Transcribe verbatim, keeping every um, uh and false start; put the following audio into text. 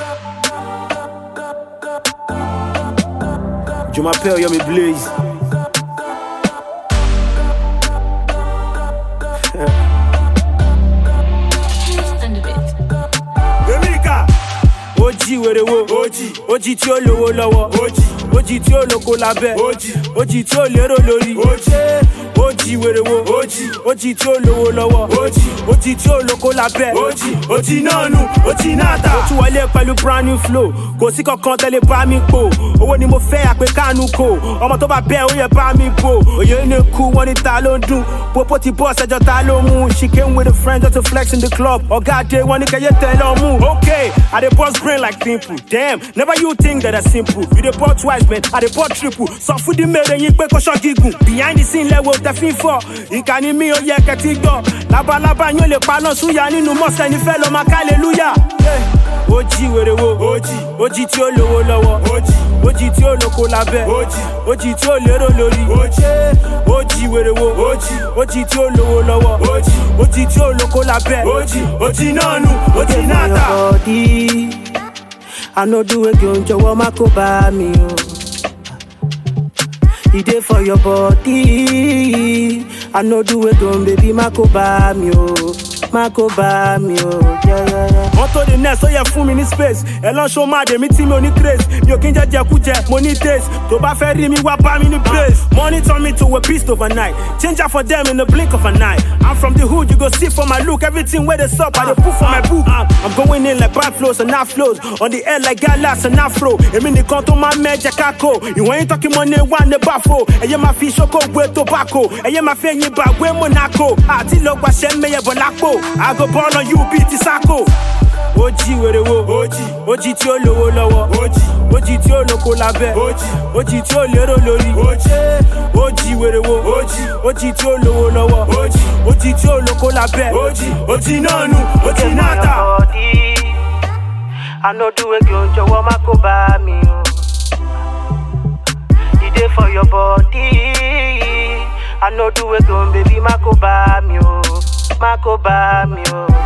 Jumapel, you're me blaze. Emika, Oji were wo, Oji, Oji tí ó lówó lọ́wọ́, Oji, Oji tí ó lóko lábẹ́, Oji, Oji tí ó lérò lórí, Oji, Oji were wo, Oji, Oji tí ó lówó lọ́wọ́, Oji, Oji tí ó lóko lábẹ́, Oji, Oji náà nù, Oji náà tà. Ó tún wọlé pẹ̀lú brand new flow, kò sí kankan tẹ́lẹ̀ bá mi pò, owó ni mo fẹ́ àpè kánú kò, ọmọ tó bá bẹ́ ó yẹ bá mi bò, òye ní kú wọn ní ta ló ń dún, popo ti bọ́ ṣẹjọ́ ta ló mú, she came with a friend just to flex in the club, ọ̀gá dé wọn ní kẹyẹ tẹ̀ lọ́ mú. Okay, I dey bust brain like pimple, damn, never you think that that's simple, you dey bust twice man, I dey bust triple, sọ fún di mèrè yín pé kó ṣọ́ gígùn, behind the scene level tẹ fi ń fọ́, ìkànnì mi ò yẹ kẹtí gbọ́, labalábá yín ò lè paná súyà nínú mọ́sẹ̀ nífẹ̀ẹ́ lọ́ máa hallelujah. Oji wèrè wo, Oji, Oji tí ó lówó lọ́wọ́, Oji, Oji tí ó lóko lábẹ́, Oji, Oji tí ó lérò lórí, Oji, Oji wèrè wo, Oji, Oji tí ó lówó lọ́wọ́, Oji, Oji tí ó lóko lábẹ́, Oji, Oji náà nù, Oji náà tà. I know do again, jọ̀wọ́ má kó bá mi o. It dey for your body. I know do again, baby, má kó bá mi o. Má kó bá mi o. Yeah, yeah, yeah. On to the next, ó yẹ fún mi ní space. Ẹ lọ show máa dé mi tí mi ò ní grace. Mi ò kí ń jẹ jẹkújẹ, mo ní taste. Tó bá fẹ́ rí mi wá bá mi ní base. Money turn me to a beast overnight. Change out for them in the blink of an eye. I'm from the hood, you go see for my look. Everything where they sup, I dey put for my book. I'm going in like bad flows and not flows. On the air like galas and afro. Èmi nìkan tó máa mẹ́jẹ kákò. Ìwọ̀n yín talking money wà ní báfò. Ẹyẹ máa fi ṣókò gbé tobacco. Ẹyẹ máa fi ẹyin bá gbé Monaco. Àti lọ gbàṣẹ mẹ́yẹ bọ̀ lápò. I go ball on you beat ti Sako. Oji wèrè wo, Oji, Oji tí ó lówó lọ́wọ́, Oji, Oji tí ó lóko lábẹ́, Oji, Oji tí ó lérò lórí, Oji, Oji wèrè wo, Oji, Oji tí ó lówó lọ́wọ́, Oji, Oji tí ó lóko lábẹ́, Oji, Oji náà nù, Oji náà tà. I know do again, jọ̀wọ́ má kó bá mi o. It dey for your body. I know do again, baby, má kó bá mi o. Má kó bá mi o.